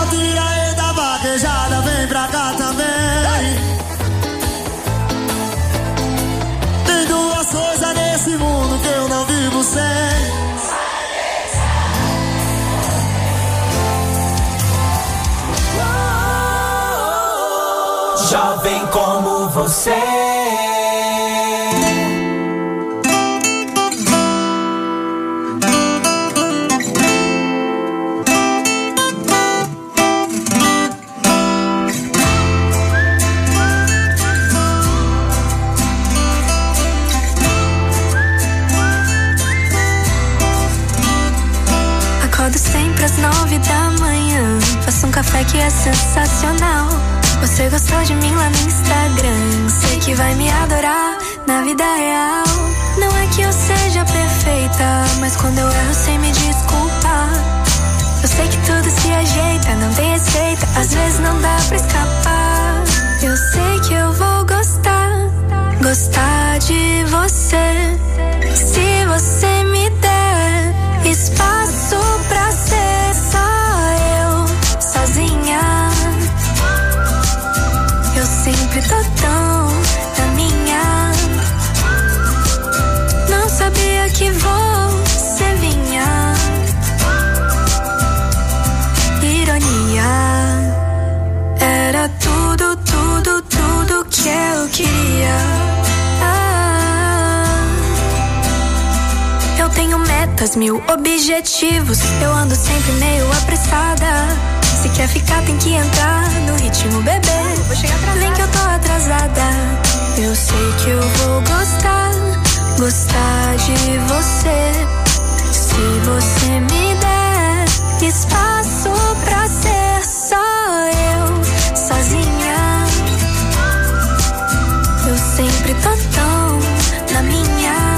tira aí da vaquejada, vem pra cá também. Tem duas coisas nesse mundo que eu não vivo sem. Jovem como você. Acordo sempre às 9 da manhã. Faço um café que é sensacional. Você gostou de mim lá no Instagram. Sei que vai me adorar na vida real. Não é que eu seja perfeita, mas quando eu erro sei me desculpar. Eu sei que tudo se ajeita, não tem receita, às vezes não dá pra escapar. Eu sei que eu vou gostar de você. Se você me der espaço pra ser só eu, sozinha. Eu sempre tô tão na minha. Não sabia que você vinha. Ironia. Era tudo, tudo, tudo que eu queria. Eu tenho metas, 1000 objetivos. Eu ando sempre meio apressada. Se quer ficar tem que entrar no ritmo, bebê. Vem que eu tô atrasada. Eu sei que eu vou gostar de você. Se você me der espaço pra ser só eu, sozinha. Eu sempre tô tão na minha.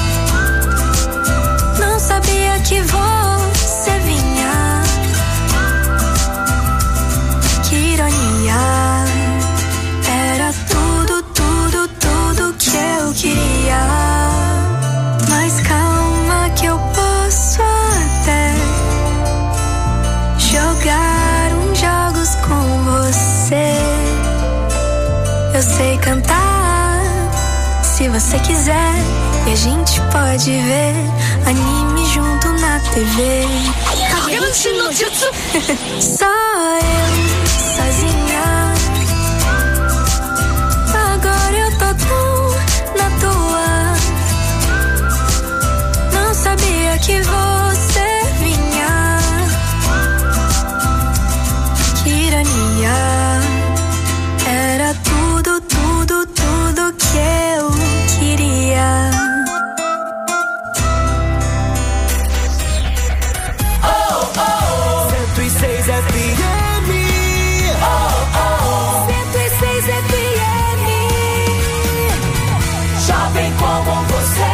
Não sabia que você vinha. Que ironia. Era tudo, tudo, tudo que eu queria. Mas calma que eu posso até jogar uns jogos com você. Eu sei cantar, se você quiser. E a gente pode ver anime junto na TV. Só eu, sozinha. Agora eu tô tão na tua. Não sabia que você vinha. Que ironia. Era tudo, tudo, tudo que eu queria. 106 FM. 106 FM. Jovem como você.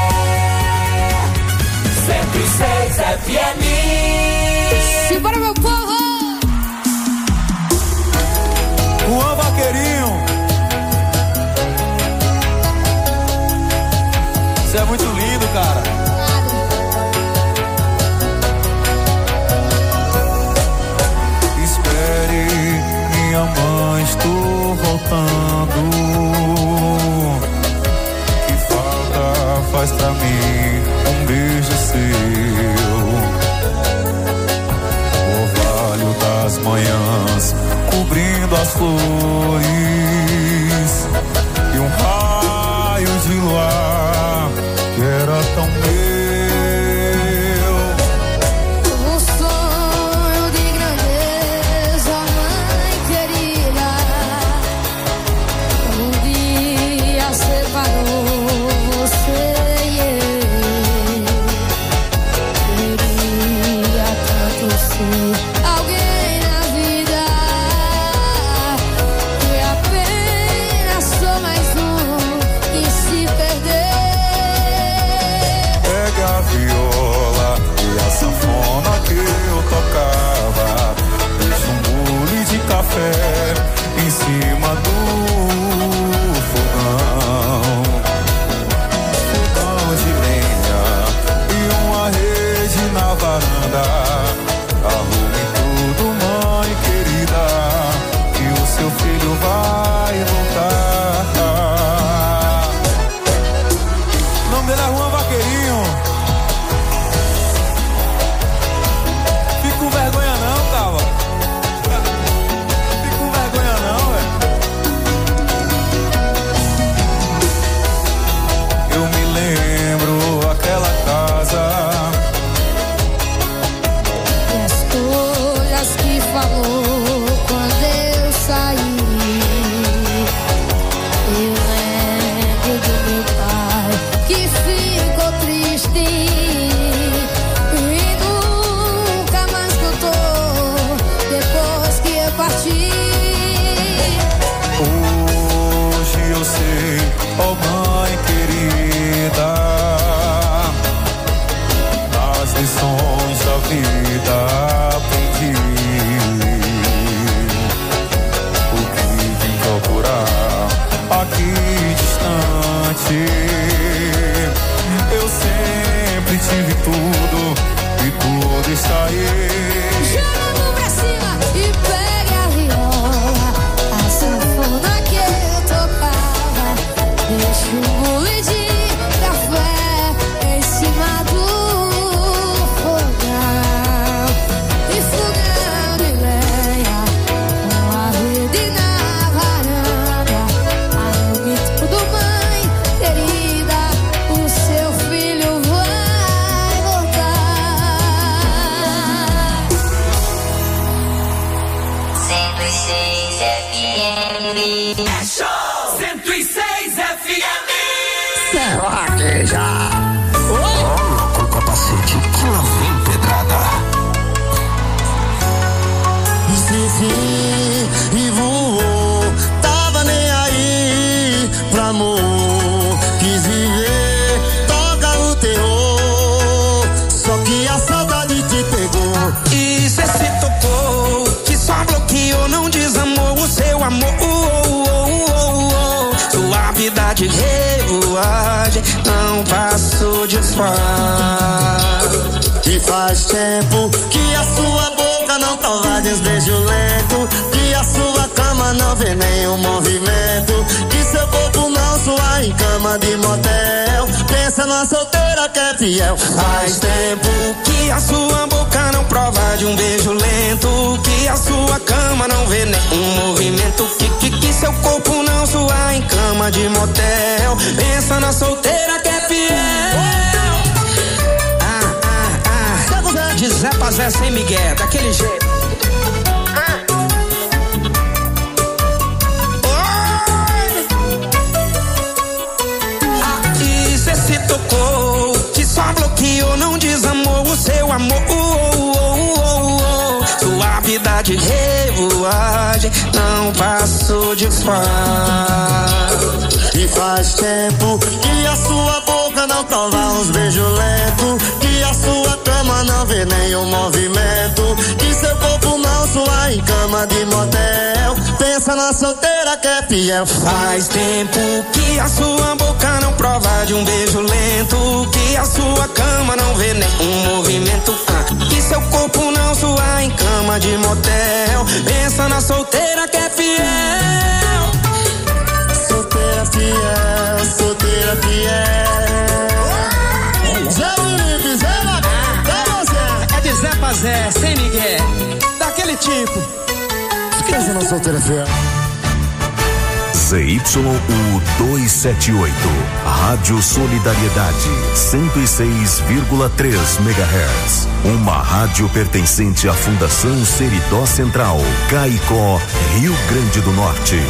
106 FM. Simbora, meu povo! Juan Vaqueirinho. Você é muito lindo, cara. Espere, minha mãe, estou voltando. Que falta faz pra mim um beijo seu. O orvalho das manhãs cobrindo as flores. E um raio de luar que era tão meu. Um sonho de grandeza, mãe querida. Um dia separou você e eu. Queria tanto ser alguém na vida. E apenas sou mais um que se perdeu. Pega a viola e a sanfona que eu tocava. Deixa um bule de café em cima do fogão. Fogão de lenha e uma rede na varanda. Arrume tudo, mãe. falou quando eu saí. Eu lembro do meu pai que ficou triste e nunca mais contou depois que eu parti. Hoje eu sei, ó mãe querida, as lições da vida aprendi. O que vim procurar aqui distante, eu sempre tive tudo e tudo está aí. Joga a mão pra cima e pega a viola, a sanfona que eu tocava. Deixa um bule de café em cima do fogão. E fogão de lenha, uma rede na varanda. Aí eu grito do mãe querida, o seu filho vai voltar. 106 FM. É show 106 FM. Será que já? Coloca o capacete que lá vem pedrada. Sim, e voou, tava nem aí pro amor. Quis viver, toca o terror. Só que a saudade te pegou. E cê se tocou, que só bloqueou, não desamou o seu amor. Sua vida de revoagem não passou de fase. E faz tempo que a sua boca não toma desbeijo lento, que a sua cama não vê nenhum movimento, que seu corpo não sua em cama de motel. Pensa na solteira que é fiel. Faz tempo que a sua boca não prova de um beijo lento, que a sua cama não vê nenhum movimento, que seu corpo não sua em cama de motel. Pensa na solteira que é fiel. De Zé pra Zé sem migué, daquele jeito. E cê se tocou, que só bloqueou, não desamou o seu amor. Sua vida de revoagem não passou de fase. E faz tempo que a sua boca não prova uns beijos lentos, que a sua cama não vê nenhum movimento, que seu corpo não sua em cama de motel. Pensa na solteira que é fiel. Faz tempo que a sua boca não prova de um beijo lento, que a sua cama não vê nenhum movimento, que seu corpo não sua em cama de motel. Pensa na solteira que é fiel. Solteira fiel, solteira fiel. Zé Felipe, Zé Zé. É de Zé pra Zé, sem migué, daquele tipo. Pensa na solteira fiel. ZYU 278, Rádio Solidariedade, 106,3 MHz. Uma rádio pertencente à Fundação Seridó Central, Caicó, Rio Grande do Norte.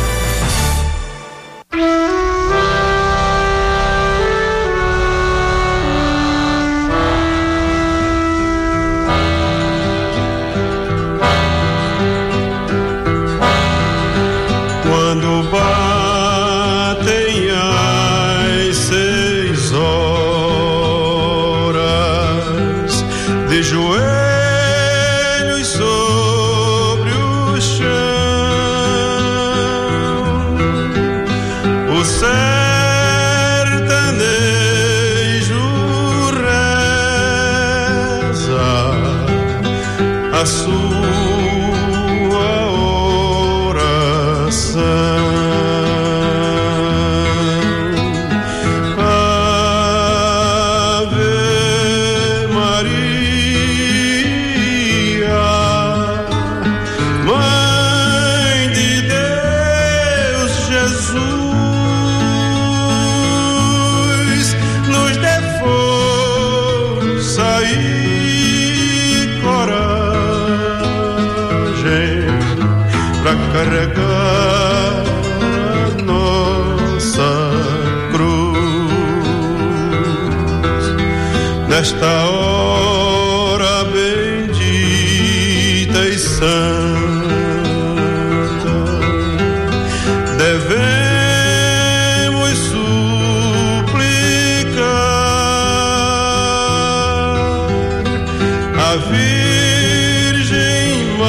Quando batem as 6 horas, de joelhos sobre o chão, o sertanejo reza a sua oração. pra carregar a nossa cruz. Nesta hora bendita e santa, devemos suplicar a Virgem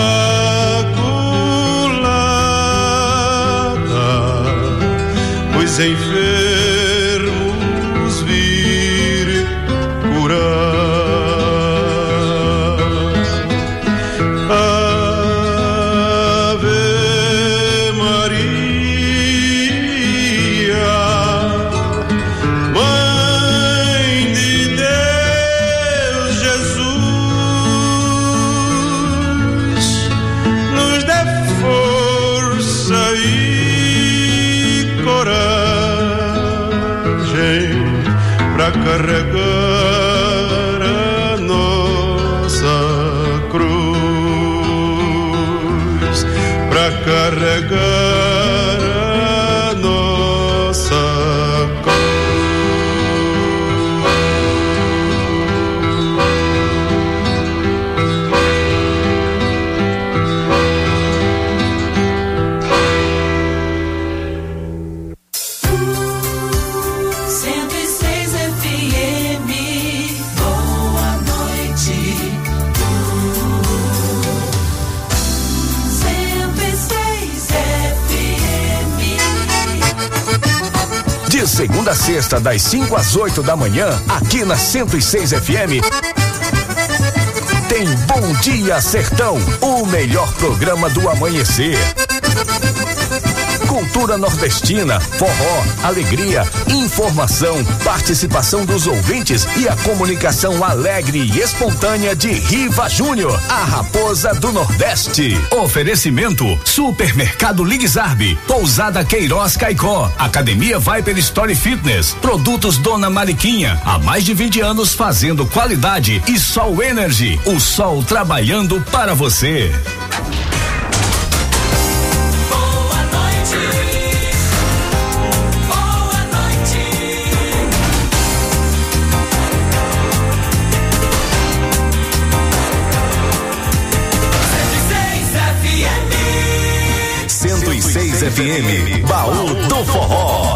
Imaculada, os enfermos vir curar. Ave Maria, Mãe de Deus Jesus, nos dê força e coragem pra carregar a nossa cruz, pra carregar a nossa de segunda a sexta, das 5 às 8 da manhã, aqui na 106 FM. Tem Bom Dia Sertão, o melhor programa do amanhecer. Cultura nordestina, forró, alegria, informação, participação dos ouvintes e a comunicação alegre e espontânea de Riva Júnior, a raposa do Nordeste. Oferecimento: Supermercado Ligzarbe, Pousada Queiroz Caicó, Academia Viper Story Fitness, Produtos Dona Mariquinha, há mais de 20 anos fazendo qualidade, e Sol Energy, o sol trabalhando para você. FM, Baú do Forró.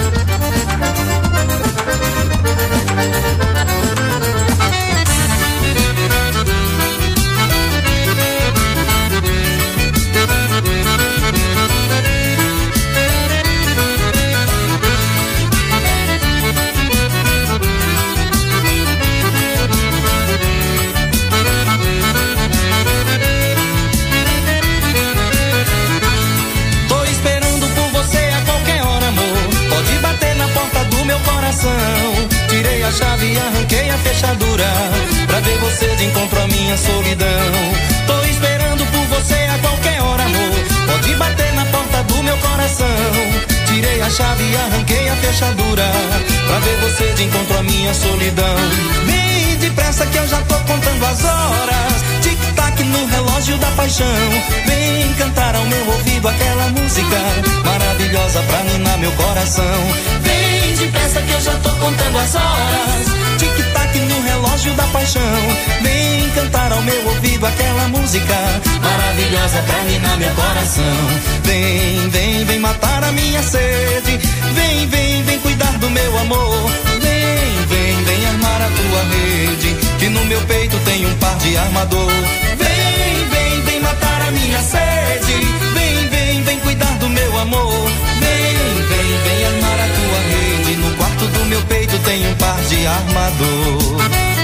Tirei a chave e arranquei a fechadura, pra ver você de encontro à minha solidão. Tô esperando por você a qualquer hora, amor. Pode bater na porta do meu coração. Tirei a chave e arranquei a fechadura, pra ver você de encontro à minha solidão. Vem depressa que eu já tô contando as horas, tic-tac no relógio da paixão. Vem cantar ao meu ouvido aquela música maravilhosa pra ninar meu coração. Vem depressa que eu já tô contando as horas, tic-tac no relógio da paixão. Vem cantar ao meu ouvido aquela música maravilhosa pra ninar meu coração. Vem, vem, vem matar a minha sede. Vem, vem, vem cuidar do meu amor. Vem, vem, vem armar a tua rede, que no meu peito tem um par de armador. Vem, vem, vem matar a minha sede. Vem, vem, vem cuidar do meu amor. Vem, vem, vem armar a tua rede, no quarto do meu peito tem um par de armador.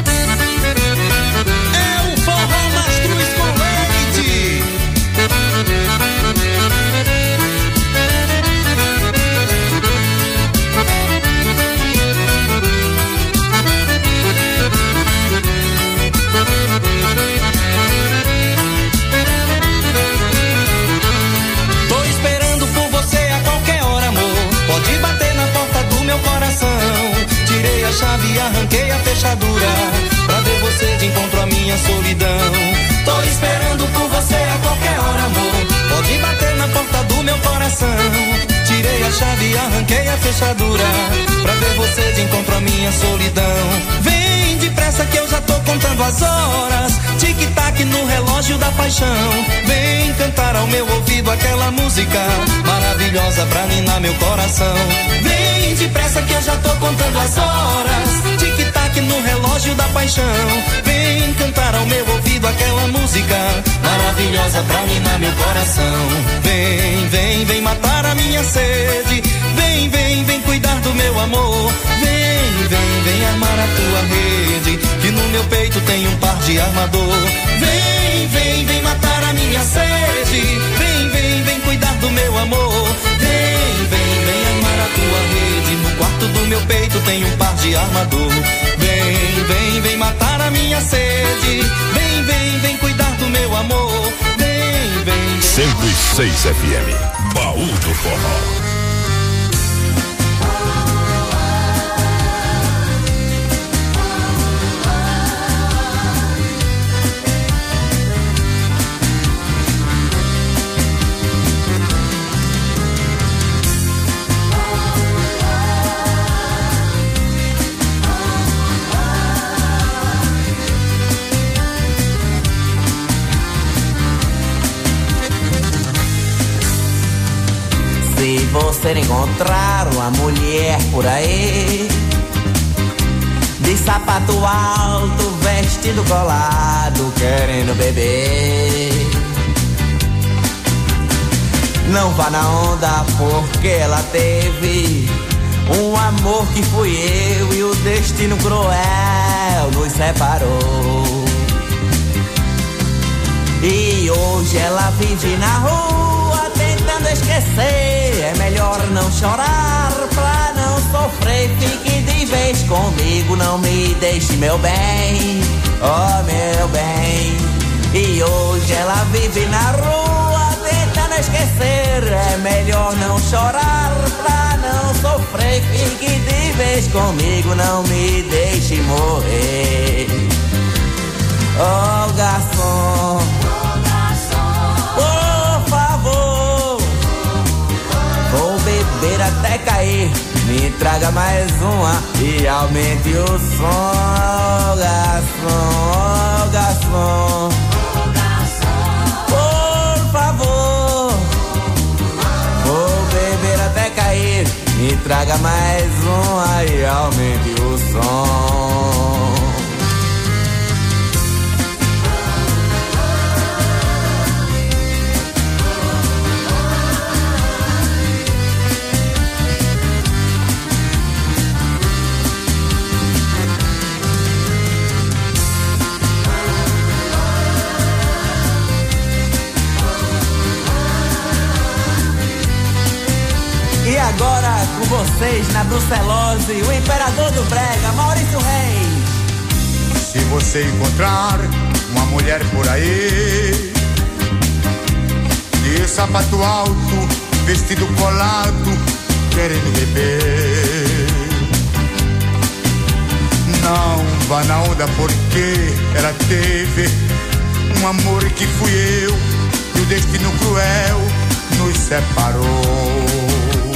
É o forró Mastruz com leite. arranquei a fechadura pra ver você de encontro à minha solidão. Vem depressa que eu já tô contando as horas, tic-tac no relógio da paixão. Vem cantar ao meu ouvido aquela música maravilhosa pra ninar meu coração. Vem depressa que eu já tô contando as horas, tic-tac no relógio da paixão. Vem cantar ao meu ouvido aquela música maravilhosa pra ninar meu coração. Vem, vem, vem matar a minha sede. Vem, vem, vem cuidar do meu amor. Vem, vem, vem armar a tua rede, que no meu peito tem um par de armador. Vem, vem, vem matar a minha sede. Vem, vem, vem cuidar do meu amor. Vem, vem, vem armar a tua rede, no quarto do meu peito tem um par de armador. Vem, vem, vem matar a minha sede. Vem, vem, vem cuidar do meu amor. Vem, vem, vem. 106 FM, Baú do Forró. Se você encontrar uma mulher por aí, de sapato alto, vestido colado, querendo beber, não vá na onda, porque ela teve um amor que fui eu, e o destino cruel nos separou. E hoje ela vive na rua tentando esquecer. É melhor não chorar pra não sofrer. Fique de vez comigo, não me deixe, meu bem, oh meu bem. E hoje ela vive na rua tentando esquecer. É melhor não chorar pra não sofrer. Fique de vez comigo, não me deixe morrer. Oh garçom, por favor, vou beber até cair. Me traga mais uma e aumente o som. Oh garçom, oh garçom, por favor, vou beber até cair. Me traga mais uma e aumente o som. E agora com vocês na brucelose, o imperador do brega, Maurício Reis. Se você encontrar uma mulher por aí, de sapato alto, vestido colado, querendo beber, não vá na onda, porque ela teve um amor que fui eu, e o destino cruel nos separou.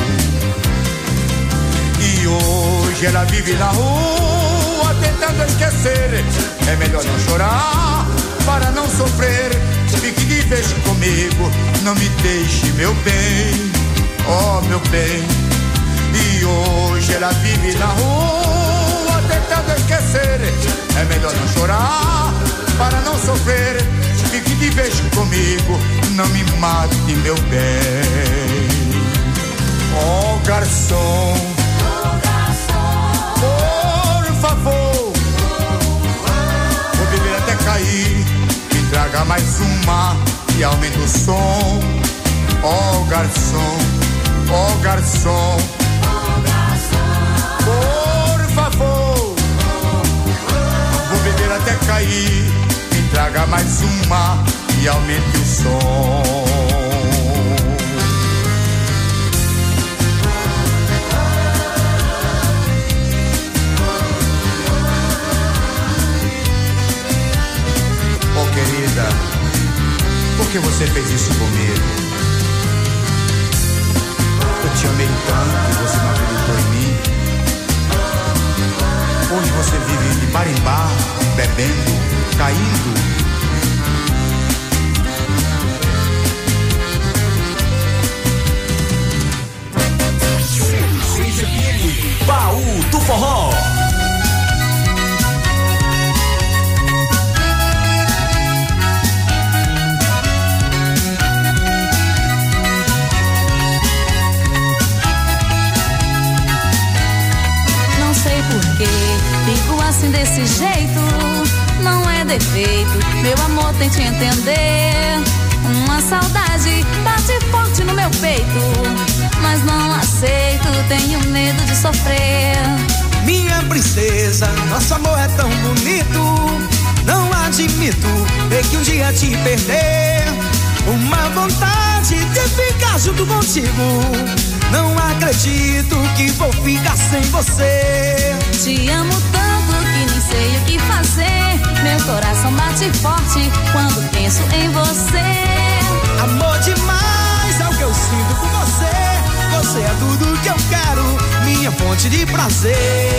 E hoje ela vive na rua tentando esquecer. É melhor não chorar para não sofrer. Fique de vez comigo, não me deixe, meu bem, oh meu bem. E hoje ela vive na rua tentando esquecer. É melhor não chorar para não sofrer. Fique de vez comigo, não me mate, meu bem. Oh garçom, por favor, vou beber até cair. Me traga mais uma e aumenta o som. Oh garçom, oh garçom, por favor, vou beber até cair. Me traga mais uma e aumente o som. Oh querida, por que você fez isso comigo? Eu te amei tanto e você não acreditou em mim. Hoje você vive de bar em bar, bebendo, caindo. Baú do Forró. Não sei porquê, fico assim desse jeito. Não é defeito, meu amor, tente entender. Uma saudade bate forte no meu peito, mas não aceito, tenho medo de sofrer. Minha princesa, nosso amor é tão bonito. Não admito ter que um dia te perder. Uma vontade de ficar junto contigo. Não acredito que vou ficar sem você. Te amo tanto que nem sei o que fazer. Meu coração bate forte quando penso em você. Amor demais é o que eu sinto por você. Você é tudo que eu quero, minha fonte de prazer.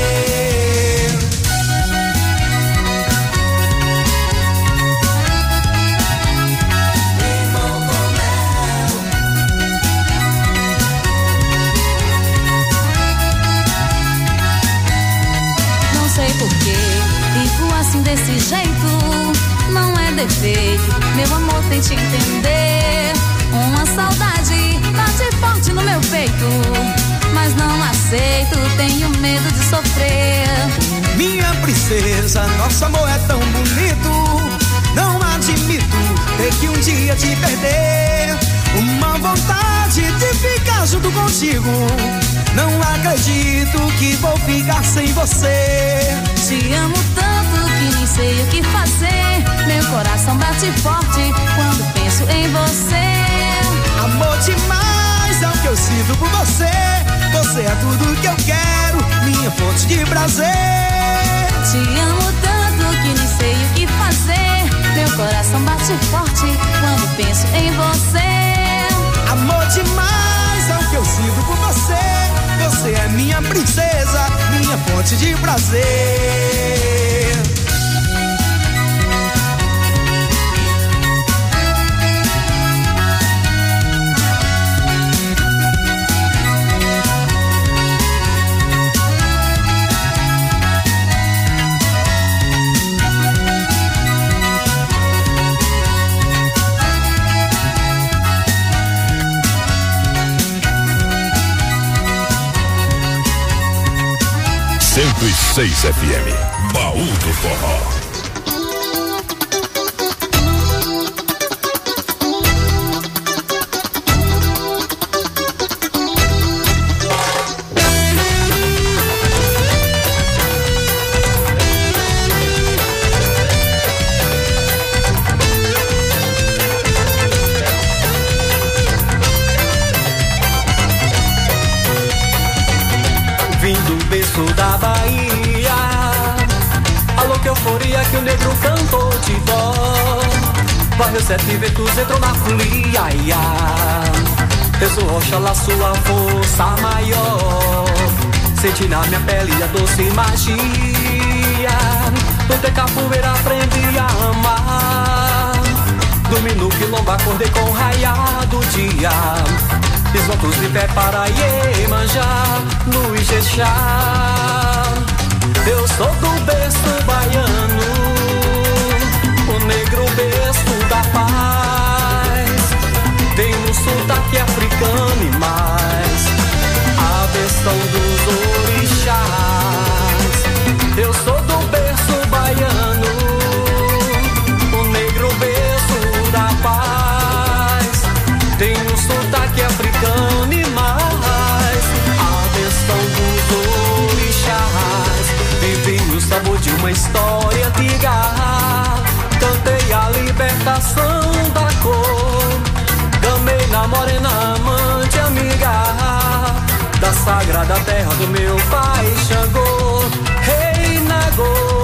Não sei porquê, fico assim desse jeito. Não é defeito, meu amor, tente entender. Uma saudade bate forte no meu peito, mas não aceito, tenho medo de sofrer. Minha princesa, nosso amor é tão bonito. Não admito ter que um dia te perder. Uma vontade de ficar junto contigo. Não acredito que vou ficar sem você. Te amo tanto que nem sei o que fazer. Meu coração bate forte quando penso em você. Amor demais é o que eu sinto por você. Você é tudo que eu quero, minha fonte de prazer. Te amo tanto que nem sei o que fazer. Meu coração bate forte quando penso em você. Amor demais é o que eu sinto por você. Você é minha princesa, minha fonte de prazer. e 106 FM, Baú do Forró. Da Bahia, alô que euforia que o negro cantou de dó. Varreu 7 ventos, entrou na folia, peso Oxalá sua força maior. Senti na minha pele a doce magia. Toda capoeira aprendi a amar. Dormi no quilombo, acordei com o raiar do dia. Fiz votos de pé para Iemanjá, no Ijexá. Eu sou do berço baiano, o negro berço da paz. Tenho um sotaque africano e mais a versão dos orixás. Eu sou do berço baiano, o negro berço da paz. Tenho um sotaque africano e mais a versão dos orixás. Vivi no sabor de uma história antiga. Cantei a libertação da cor. Gamei na morena amante amiga da sagrada terra do meu pai Xangô, Rei Nagô.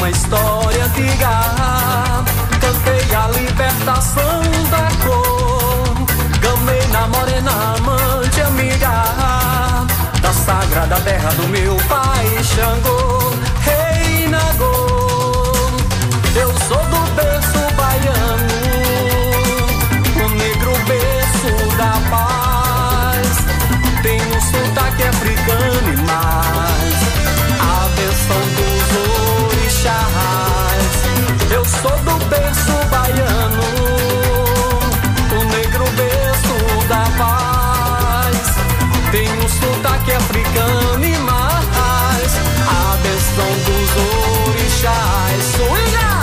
uma história antiga. Cantei a libertação da cor. Gamei na morena amante amiga da sagrada terra do meu pai Xangô, Rei Nagô. Eu sou do berço baiano, o negro berço da paz. Tenho sotaque africano e mais a benção dos orixás. Eu sou do berço baiano, o negro berço da paz. Tenho sotaque africano e mais a benção dos orixás. Swinga!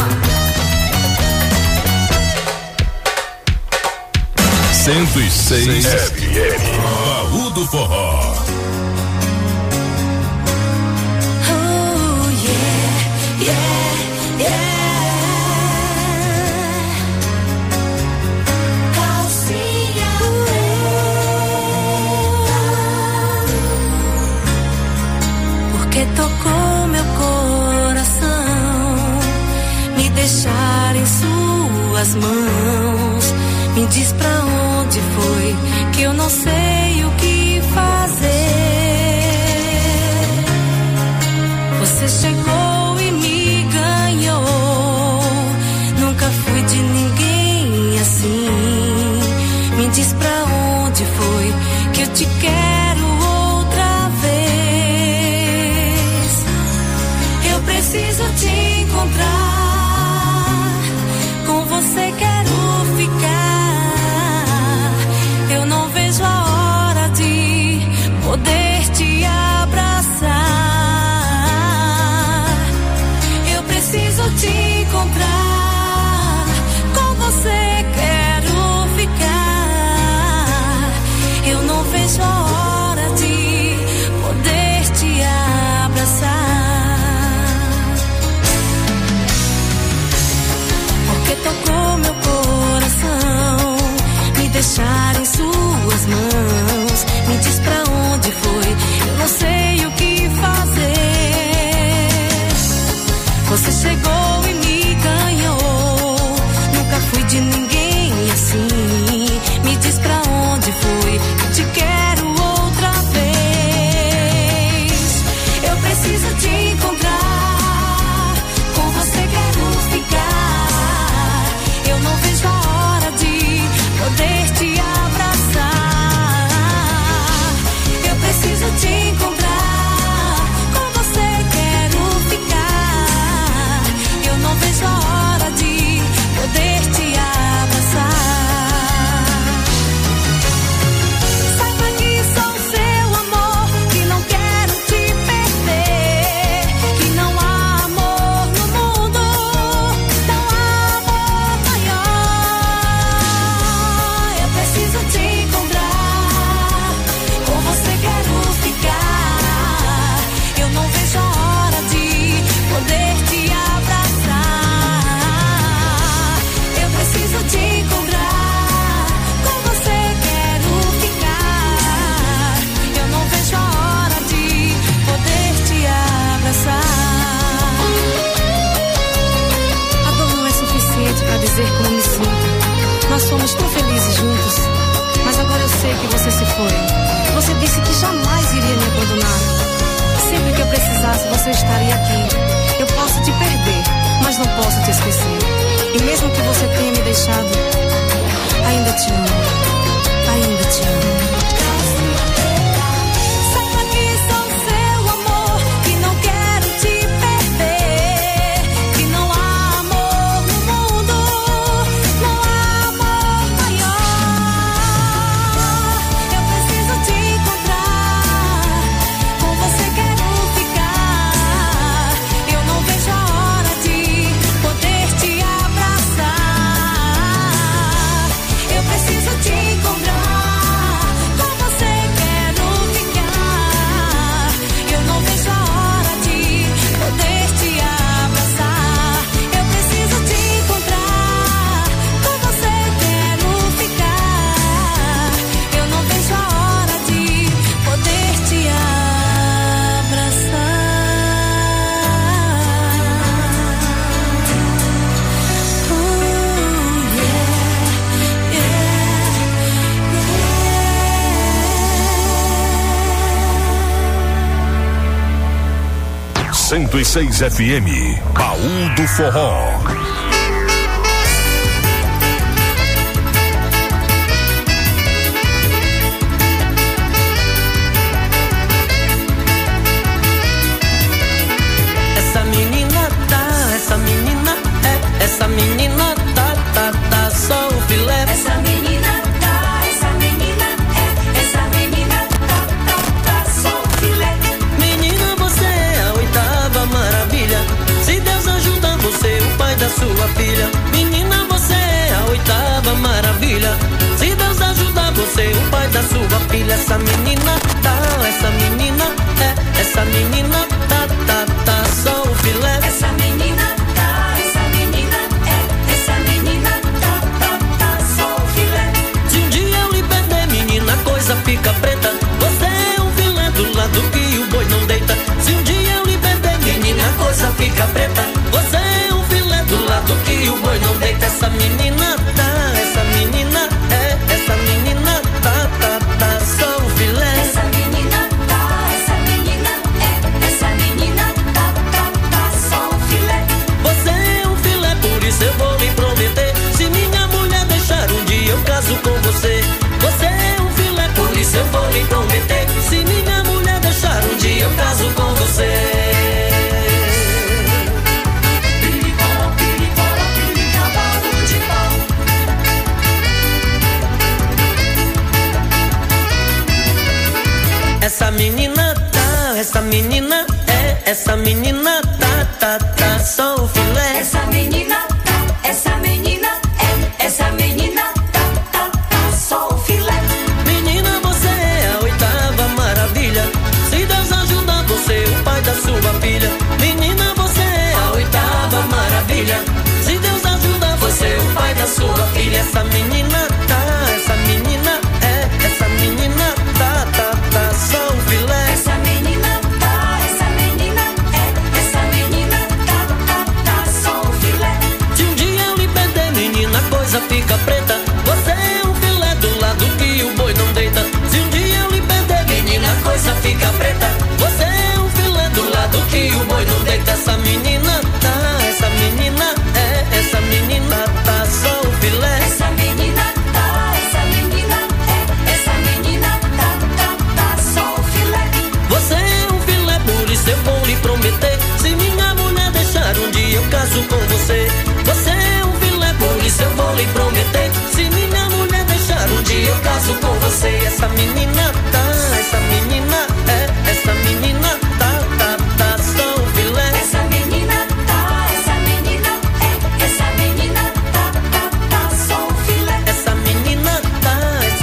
106 FM. Baú do Forró. Oh, yeah, yeah, yeah. Calcinha preta. Porque tocou meu coração, me deixar em suas mãos. Me diz pra onde foi, que eu não sei o que fazer. Você chegou e me ganhou. Nunca fui de ninguém assim. Me diz pra onde foi, que eu te quero outra vez. Eu preciso te encontrar. Com você quero ficar. Eu não vejo a hora de poder te abraçar. Eu preciso te encontrar. Com você quero ficar. Eu não vejo a hora de poder te abraçar. Porque tocou meu coração, me deixar em suas mãos. Me diz pra onde foi, eu não sei o que fazer. Você chegou e me ganhou. Nunca fui de ninguém assim. Me diz pra onde foi, eu te quero outra vez. Eu preciso te encontrar. Com você quero ficar. Eu não vejo a hora de poder te abraçar. Eu preciso te encontrar. Com você quero ficar. Eu não vejo a hora de poder te abraçar. Saiba que sou seu amor, que não quero te perder. Que não há amor no mundo, não há amor maior. Eu preciso te encontrar. Com você quero ficar. Eu não vejo a hora de poder te abraçar. Eu preciso te encontrar. Com você quero ficar. Eu não vejo a hora de poder te abraçar. A dor não é suficiente pra dizer como me sinto. Nós fomos tão felizes juntos, mas agora eu sei que você se foi. Você disse que jamais iria me abandonar. Sempre que eu precisasse, você estaria aqui. Eu posso te perder, mas não posso te esquecer. E mesmo que você tenha me deixado, ainda te amo. Ainda te amo. Saiba que sou seu amor, que não quero te perder. Que não há amor no mundo, não há amor maior. Eu preciso te encontrar. Com você quero ficar. Eu não vejo a hora de poder te abraçar. Eu preciso 106 FM, Baú do Forró. Essa menina tá, só o filé. Essa menina tá, só o filé. Menina, você é a oitava maravilha. Se Deus ajuda você, o pai da sua filha. Menina, você é a oitava maravilha. Se Deus ajuda você, o pai da sua filha. Essa menina tá, só o filé. Essa menina tá, só o filé. Se um dia eu lhe perder, menina, a coisa fica preta. Você é um filé do lado que o boi não deita. Se um dia eu lhe perder, menina, a coisa fica preta. Você é um filé do lado que o boi não deita. Essa menina tá, só o filé. Essa menina tá, só o filé. Você é um filé, por isso eu vou lhe prometer. Se minha mulher deixar um dia, eu caso com você. Você é um filé, por isso eu vou lhe prometer. Se minha mulher deixar um dia, eu caso com você. Piripora, piripora, piricabado de pau. Essa menina tá, só o filé. Essa menina tá, só o filé. Menina, você é a oitava maravilha. Se Deus ajudar você, o pai da sua filha. Menina, você é a oitava maravilha. Se Deus ajudar você, o pai da sua filha. Essa menina tá, só o filé. Essa menina tá, só o filé. Se um dia eu lhe perder, menina, a coisa fica preta. Você é um filé do lado que o boi não deita. Se um dia eu lhe perder, menina, a coisa fica preta. Você é um filé do lado que o boi não deita. Essa menina tá, só o filé. Essa menina tá, só o filé. Você é um filé, por isso eu vou lhe prometer. Se minha mulher deixar um dia, eu caso com você. Você é um filé, por isso eu vou lhe prometer. Se minha mulher deixar um dia, eu caso com você. Essa menina tá, só o filé. Essa menina tá, só o filé. Essa menina tá.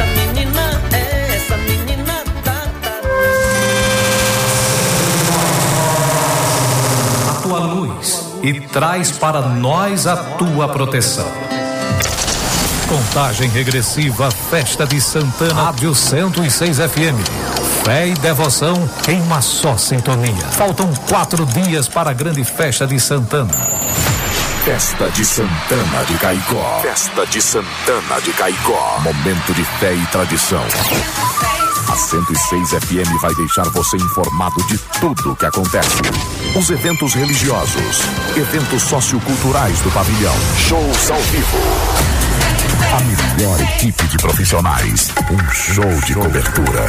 A tua luz e traz para nós a tua proteção. Contagem regressiva, Festa de Santana, Rádio 106 FM. Fé e devoção em uma só sintonia. Faltam 4 dias para a grande festa de Santana. Festa de Santana de Caicó. Festa de Santana de Caicó. Momento de fé e tradição. A 106 FM vai deixar você informado de tudo o que acontece. Os eventos religiosos, eventos socioculturais do pavilhão, shows ao vivo. A melhor equipe de profissionais, um show de cobertura.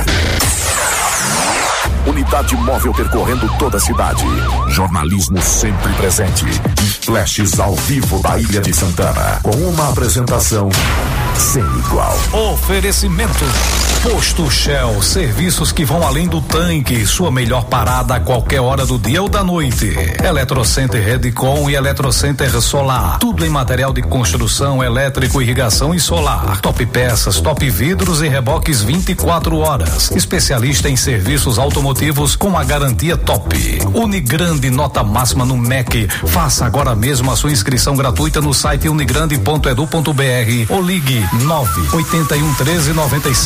Unidade móvel percorrendo toda a cidade. Jornalismo sempre presente. E flashes ao vivo da Ilha de Santana. Com uma apresentação sem igual. Oferecimento: Posto Shell, serviços que vão além do tanque. Sua melhor parada a qualquer hora do dia ou da noite. Eletrocenter Redcon e Eletrocenter Solar. Tudo em material de construção, elétrico, irrigação e solar. Top peças, top vidros e reboques 24 horas. Especialista em serviços automotivos com a garantia top. Unigrande, nota máxima no MEC. Faça agora mesmo a sua inscrição gratuita no site unigrande.edu.br ou ligue 981139790.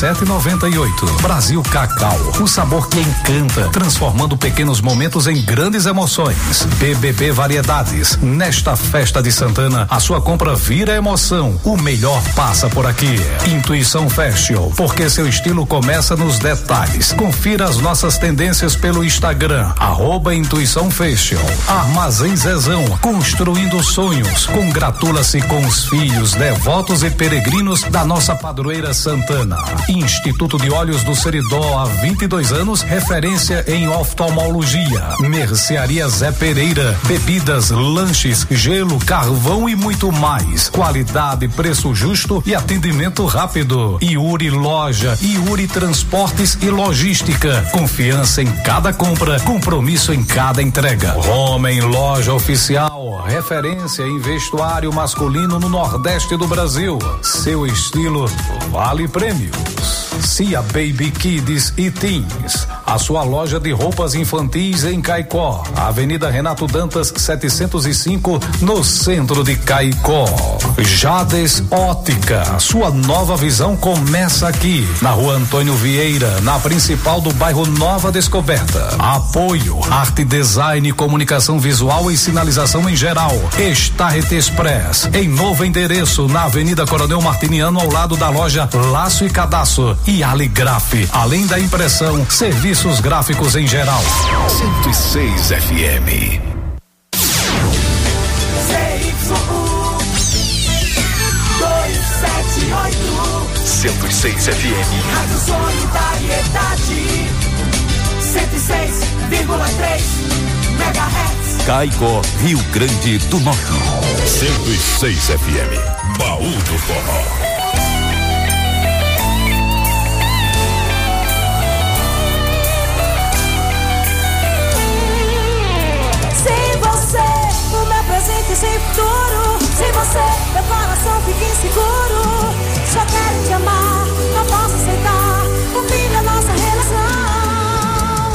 98. Brasil Cacau, o sabor que encanta, transformando pequenos momentos em grandes emoções. BBB Variedades, nesta festa de Santana, a sua compra vira emoção. O melhor passa por aqui. Intuição Fashion, porque seu estilo começa nos detalhes. Confira as nossas tendências pelo Instagram, @Intuição Fashion. Armazém Zezão, construindo sonhos. Congratula-se com os filhos, devotos e peregrinos da nossa padroeira Santana. Instituto de Olhos do Seridó, há 22 anos, referência em oftalmologia. Mercearia Zé Pereira, bebidas, lanches, gelo, carvão e muito mais. Qualidade, preço justo e atendimento rápido. Iuri Loja, Iuri Transportes e Logística. Confiança em cada compra, compromisso em cada entrega. Homem Loja Oficial, referência em vestuário masculino no Nordeste do Brasil. Seu estilo vale prêmios. Cia Baby Kids e Teens, a sua loja de roupas infantis em Caicó, Avenida Renato Dantas 705, no centro de Caicó. Jades Ótica, sua nova visão começa aqui, na Rua Antônio Vieira, na principal do bairro Nova Descoberta. Apoio, arte, design, comunicação visual e sinalização em geral. Starret Express, em novo endereço, na Avenida Coronel Martiniano, ao lado da loja Laço e Cadastro. E Aligraf, além da impressão, serviços gráficos em geral. 106 FM. ZYU 278 106 FM. Rádio Solidariedade 106,3 MHz. Caicó, Rio Grande do Norte. 106 FM. Baú do Forró. Presente sem futuro, sem você meu coração fica inseguro. Só quero te amar, não posso aceitar o fim da nossa relação.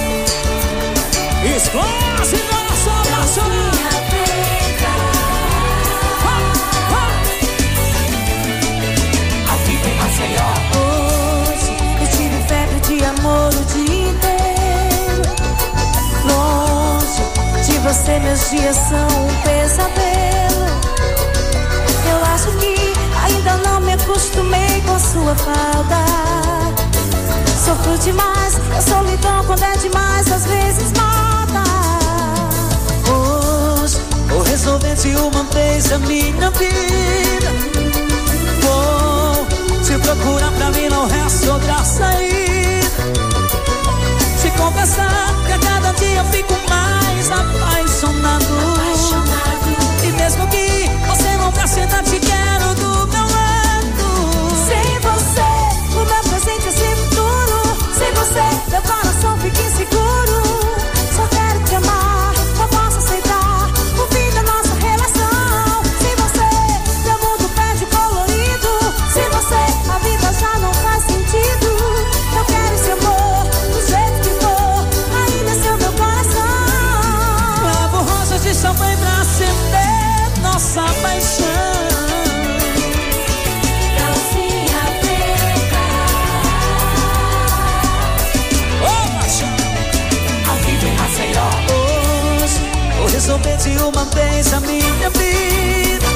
Explose nossa oração. Aqui em Maceió. Hoje eu tive febre de amor o dia inteiro. Longe de você meus dias são um pesadelo. Eu acho que ainda não me acostumei com sua falta. Sofro demais, a solidão quando é demais às vezes mata. Hoje vou resolver de uma vez a minha vida. Vou te procurar, pra mim não resta outra saída. Te confessar que a cada dia eu fico mais apaixonado. E mesmo que você não preste nada, te quero do meu lado. Sem você, o meu presente é sem futuro. Sem você, meu coração fica inseguro. Só quero te amar, não posso aceitar o fim da nossa relação. Sem você, meu mundo perde colorido. Sem você, a vida já não faz sentido. Eu quero esse amor do jeito que for, ainda é seu meu coração. Levo rosas de champanhe pra acender nossa paixão. Calcinha preta. Ô, paixão. Ao vivo em Maceió. Hoje vou resolver de uma vez a minha vida.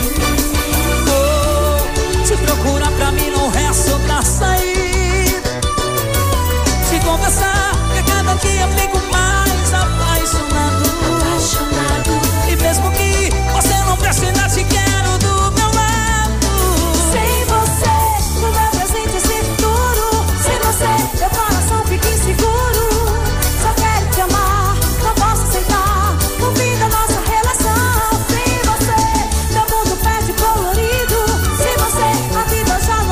Vou te procurar, pra mim não resta outra saída. Te confessar que a cada dia eu fico mais apaixonado. E mesmo que você não preste nada, te quero do meu lado. Sem você, o meu presente é sem futuro. Sem você, meu coração fica inseguro. Só quero te amar, não posso aceitar o fim da nossa relação. Sem você, meu mundo perde colorido. Sem você, a vida já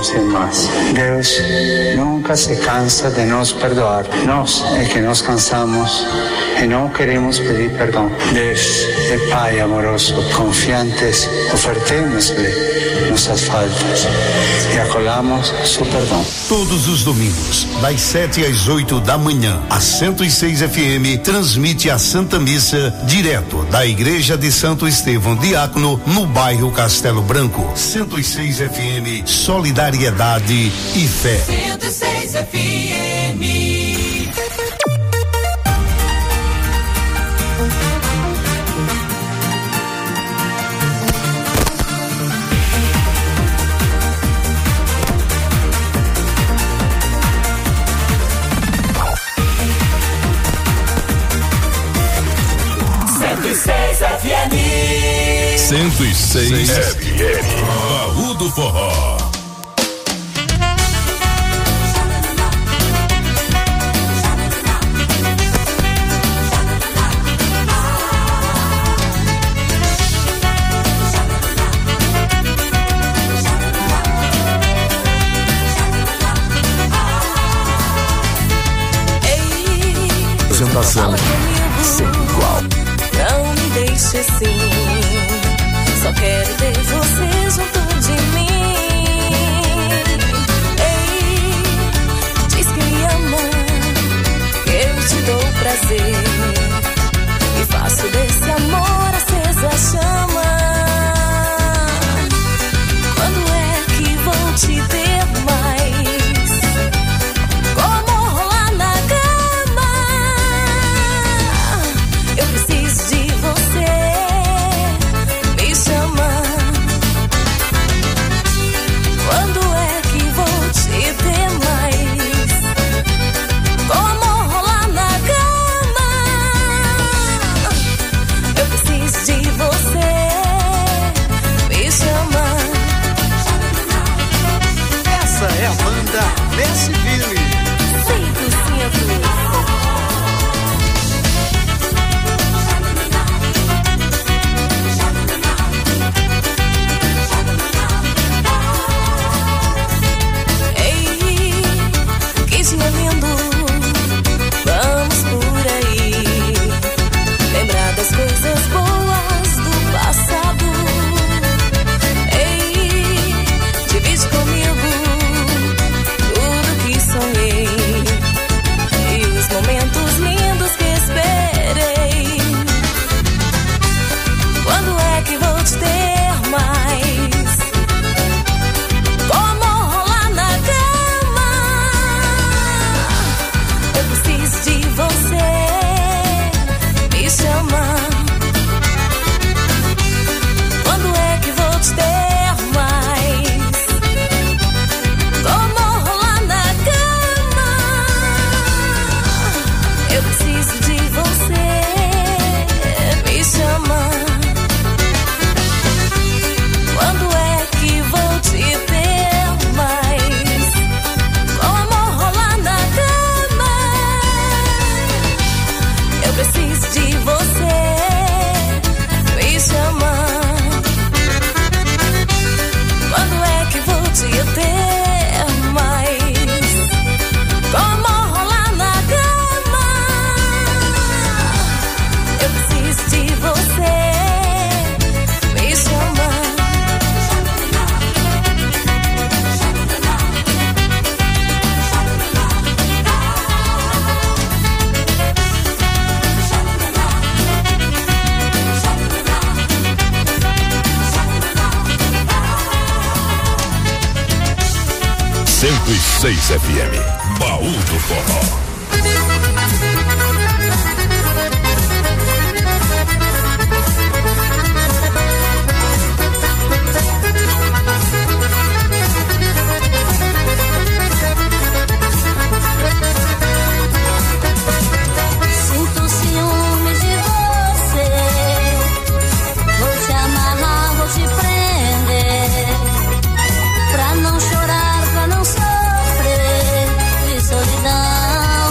podemos ir más. Deus nunca se cansa de nos perdoar. Nós é que nos cansamos e não queremos pedir perdão. Deus é Pai amoroso, confiantes, ofertemos-lhe nossas faltas e acolhamos seu perdão. Todos os domingos, das 7 às 8 da manhã, a 106 FM transmite a Santa Missa direto da Igreja de Santo Estevão Diácono, no bairro Castelo Branco. 106 FM, solidariedade e fé. 106 FM. FM 106 FM. Baú do Forró. Apresentação sem igual. Não me deixe assim, só quero ter você junto de mim. Ei, diz que me ama, eu te dou prazer e faço desse amor acesa chama. Quando é que vou te ter mais? Como rolar na cama? Eu preciso de você, me chama. Quando é que vou te ter mais? Como rolar na cama? Eu preciso de você, me chama. Essa é a banda Messiville. 100%. Coisas boas do passado. Ei, divide comigo tudo que sonhei e os momentos lindos que esperei. Quando é que vou te ter mais? Como rolar na cama? Eu preciso de você, me chama. Ter mais, como rolar na cama? Eu preciso de você, me chama. Quando é que vou te ter mais? Como rolar na cama? Eu preciso de você, me chama. Quando é que vou te ter mais? Como rolar na cama? Eu preciso de você, me chama. Cento e 106 FM, Baú do Forró. Sinto ciúmes de você, vou te amarrar, vou te prender, pra não chorar, pra não sofrer de solidão.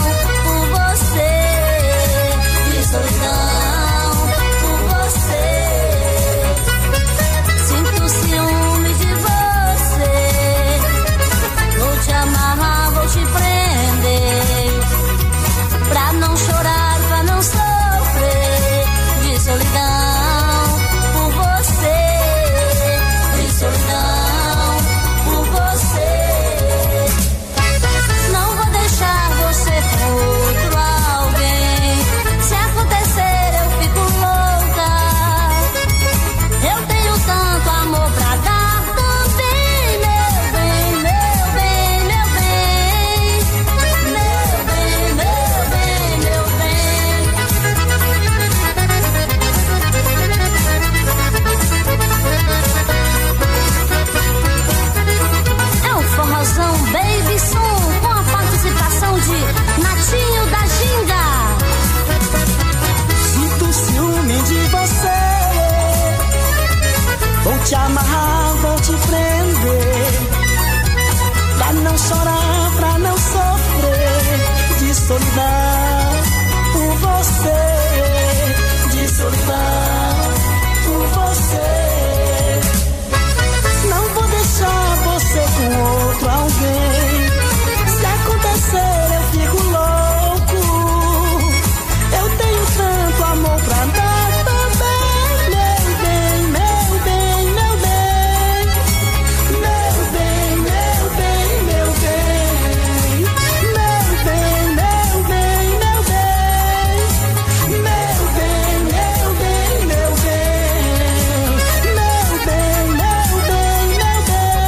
te prender, pra não chorar, pra não sofrer de solidão por você, de solidão por você. Não vou deixar você com outro alguém. Se acontecer eu fico louco. Eu tenho tanto amor pra dar também, meu bem, meu bem, meu bem, meu bem, meu bem, meu bem, meu bem, meu bem, meu bem, meu bem, meu bem, meu bem, meu bem, meu bem, meu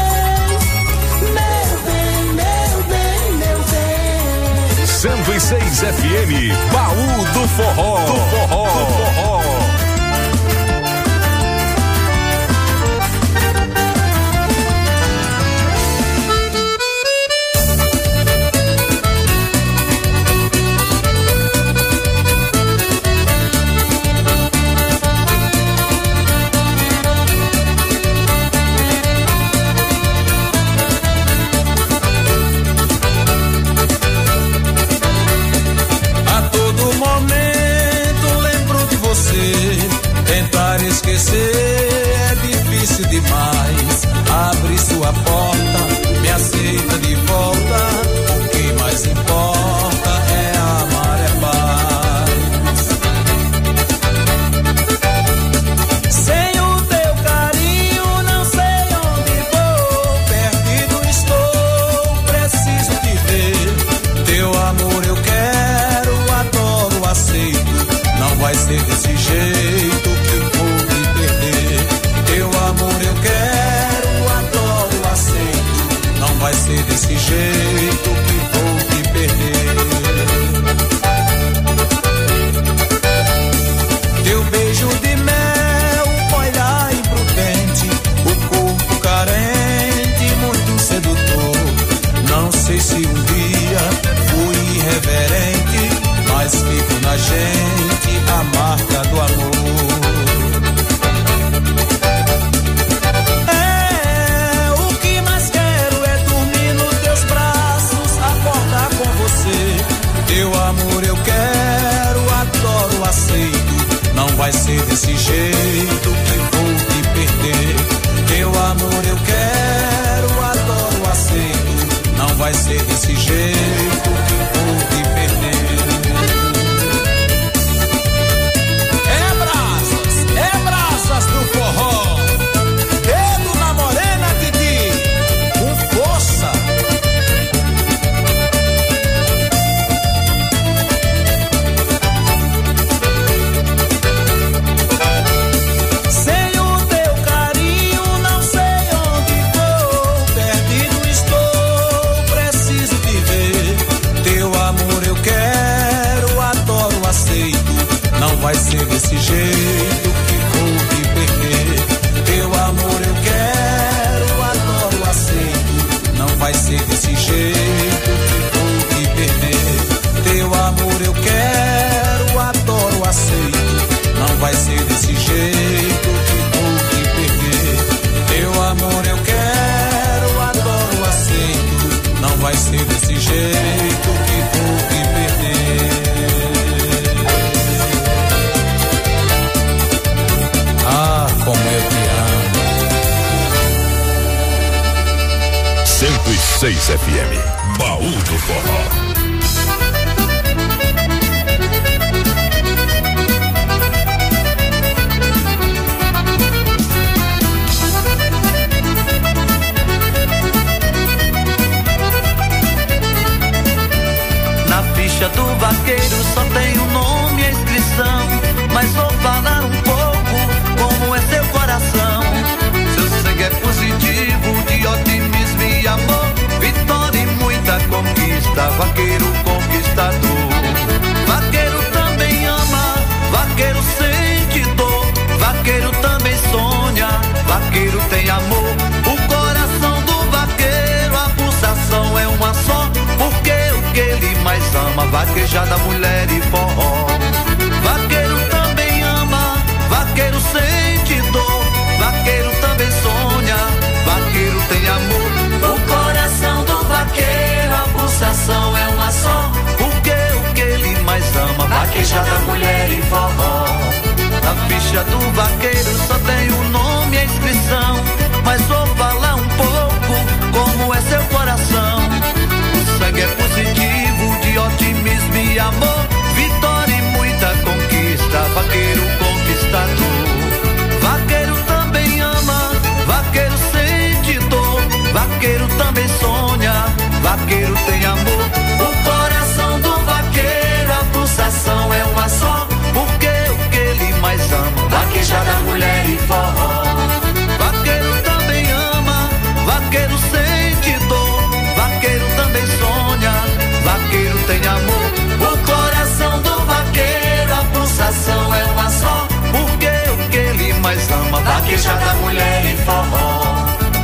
bem, meu bem. 106 FM, Baú do Forró. Do Forró. Tentar esquecer é difícil demais. Abre sua porta, me aceita de volta. O que mais importa é amar, é paz. Sem o teu carinho não sei onde vou. Perdido estou, preciso te ver. Teu amor eu quero, adoro, aceito. Não vai ser desse jeito que eu vou me perder. Teu amor eu quero, adoro, aceito. Não vai ser desse jeito que vou me perder. Teu beijo de mel, olhar imprudente, o corpo carente, muito sedutor. Não sei se um dia fui irreverente, mas fico na gente a marca do amor. O que mais quero é dormir nos teus braços, acordar com você. Teu amor eu quero, adoro, aceito. Não vai ser desse jeito que vou te perder. Teu amor eu quero, adoro, aceito. Não vai ser desse jeito que vou te perder. É brasas do forró. Dedo na morena, Didi, com força. Sem o teu carinho não sei onde vou. Perdido estou, preciso te ver. Teu amor eu quero, adoro, aceito. Não vai ser desse jeito que vou te perder. Teu amor eu quero, adoro, aceito. Não vai ser desse jeito que vou te perder. Teu amor eu quero, adoro, aceito. Não vai ser desse jeito que vou te perder. Teu amor eu quero, adoro, aceito. Não vai ser desse jeito que vou te perder. Ah, como eu te amo. 106 FM, Baú do Forró. Na ficha do vaqueiro só tem o nome e a inscrição, mas vou falar um pouco como é seu coração. Seu sangue é positivo, de otimismo e amor, vitória e muita conquista, vaqueiro conquistador. Vaqueiro também ama, vaqueiro sente dor, vaqueiro também sonha, vaqueiro tem amor. O coração do vaqueiro, a pulsação é uma só, porque o que ele mais ama, vaquejada, mulher e forró. Vaqueiro também ama, vaqueiro sente dor, vaqueiro também sonha, mulher e forró. Na ficha do vaqueiro só tem o nome e a inscrição, mas vou falar um pouco como é seu coração. O sangue é positivo, de otimismo e amor, vitória e muita conquista, vaqueiro conquistador. Vaqueiro também ama, vaqueiro sente dor, vaqueiro também sonha, vaqueiro tem amor. O coração do vaqueiro, a pulsação é uma só, porque o que ele mais ama, vaquejada, mulher e forró. Vaqueiro também ama, vaqueiro sente dor, vaqueiro também sonha, vaqueiro tem amor. O coração do vaqueiro, a pulsação é uma só, porque o que ele mais ama, vaquejada, mulher e forró.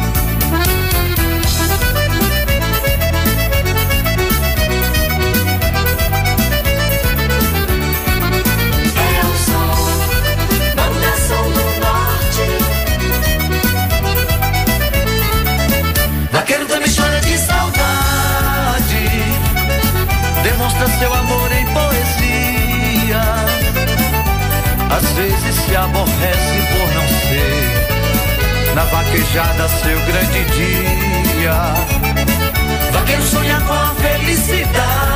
Vaqueiro também chora de saudade, demonstra seu amor em poesia. Às vezes se aborrece por não ser na vaquejada seu grande dia. Vaqueiro sonha com a felicidade,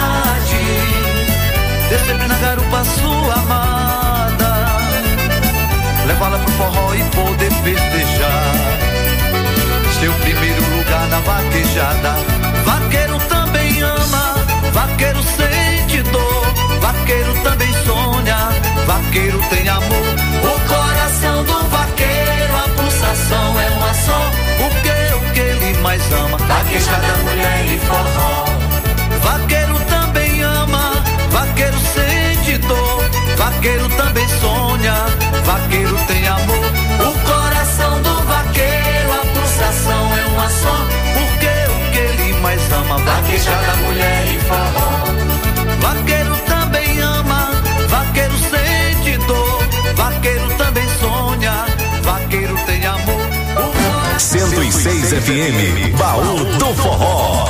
ter sempre na garupa sua amada, levá-la pro forró e poder festejar seu primeiro lugar na vaquejada. Vaqueiro também ama, vaqueiro sente dor, vaqueiro também sonha, vaqueiro tem amor. O coração do vaqueiro, a pulsação é uma só, porque o que ele mais ama, vaquejada, mulher e forró. Vaqueiro também ama, vaqueiro sente dor, vaqueiro também sonha, vaqueiro tem amor. O coração do vaqueiro, a pulsação é uma só, porque o que ele mais ama, vaquejada, mulher e forró. Vaqueiro também ama, vaqueiro sente dor, vaqueiro também sonha, vaqueiro tem amor. 106 FM, Baú do Forró.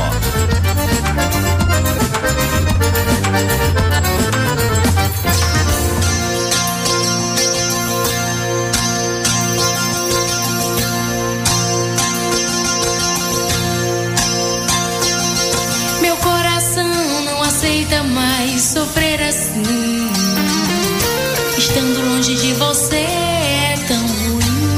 Meu coração não aceita mais sofrer assim. Estando longe de você é tão ruim.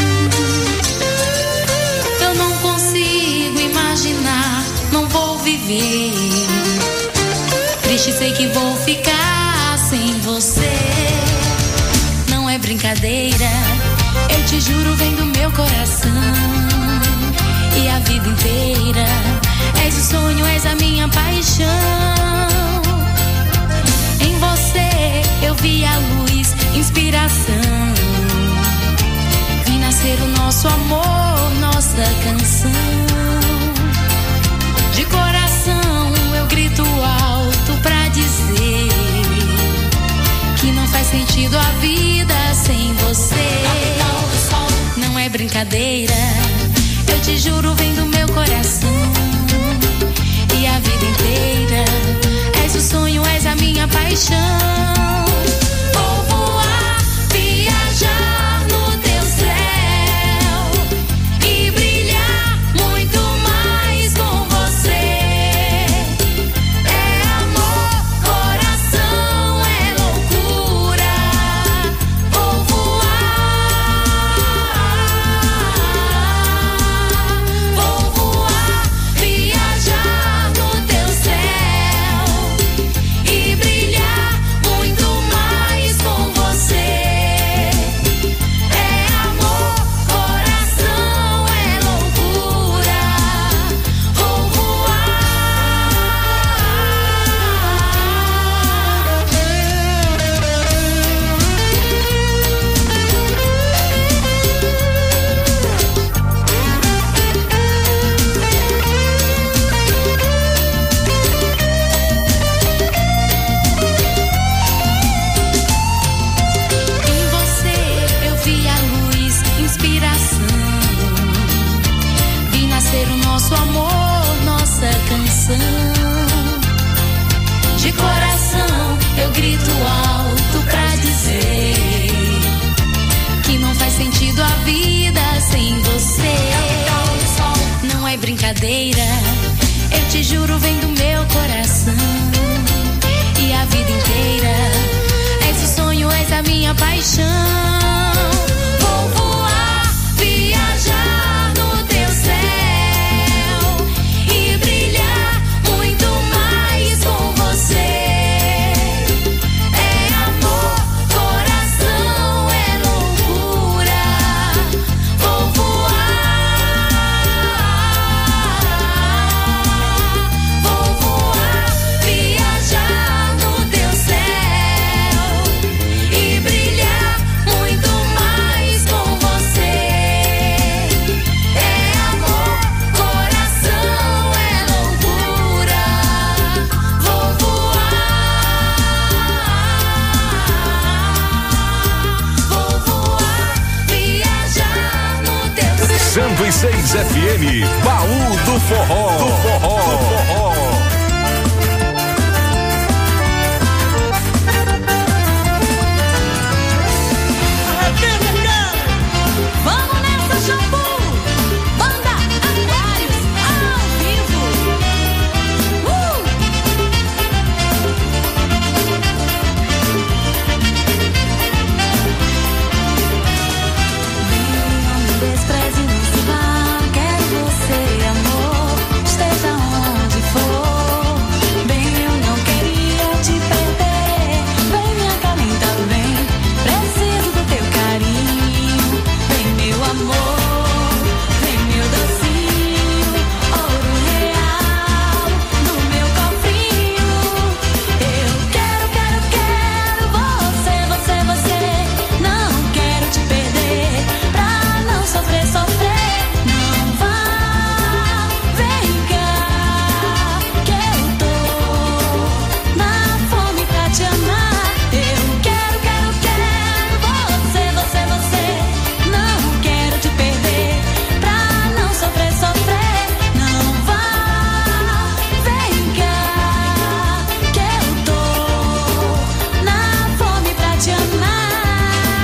Eu não consigo imaginar, não vou viver. Triste, sei que vou ficar sem você. Não é brincadeira, eu te juro, vem do meu coração. E a vida inteira és o sonho, és a minha paixão. Em você eu vi a luz, inspiração. Vi nascer o nosso amor, nossa canção. De coração eu grito alto pra dizer que não faz sentido a vida sem você. Não é brincadeira, eu te juro, vem do meu coração. E a vida inteira és o sonho, és a minha paixão. Vou voar, viajar no teu céu e brilhar muito mais com você. É amor, coração, é loucura. Vou voar, vou voar, viajar no teu céu e brilhar muito mais com você. É amor, coração, é loucura. Vou voar. Em você eu vi a luz, inspiração. Vi nascer o nosso amor, nossa canção. De coração eu grito alto pra dizer paixão. Vou voar, viajar no teu céu e brilhar muito mais com você. É amor, coração, é loucura. Vou voar, viajar no teu céu e brilhar muito mais com você. É amor, coração, é loucura. Vou voar, viajar no teu céu. 106 FM, Baú do Forró.